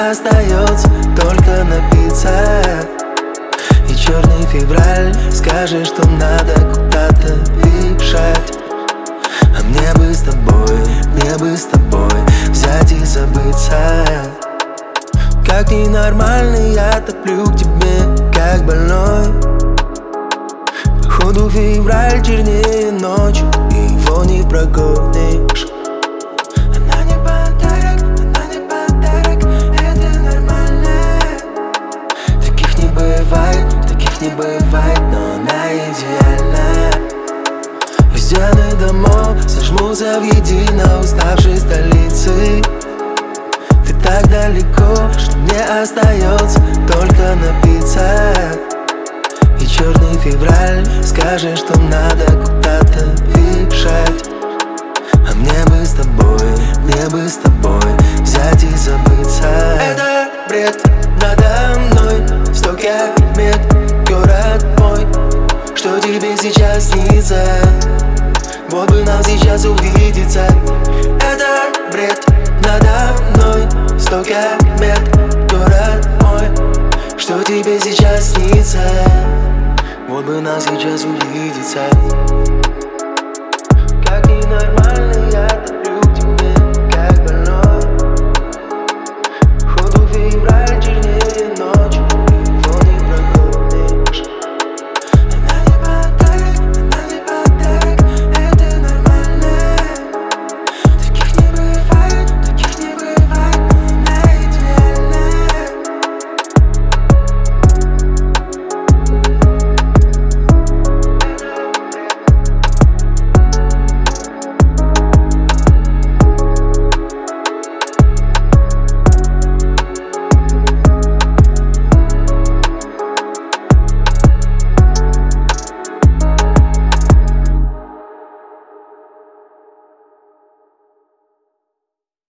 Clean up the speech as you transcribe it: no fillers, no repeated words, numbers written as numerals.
остается только напиться. И черный февраль скажет, что надо куда-то бежать. А мне бы с тобой взять и забыться. Как ненормальный, я топлю к тебе, как больной. Походу февраль чернее ночью, и его не прогонишь. Она не подарок, это нормально. Таких не бывает, но она идеальна. И стены домов сожмутся в едино уставшей столицы. Ты так далеко, что мне остается только напиться. И черный февраль скажет, что надо куда-то бежать. А мне бы с тобой взять и забыться. Это бред надо мной, 100 километров, город мой. Что тебе сейчас снится? Вот бы нам сейчас увидеться. Это бред надо мной, 100 километров, город мой. Что тебе сейчас снится? Вот бы нам сейчас увидеться.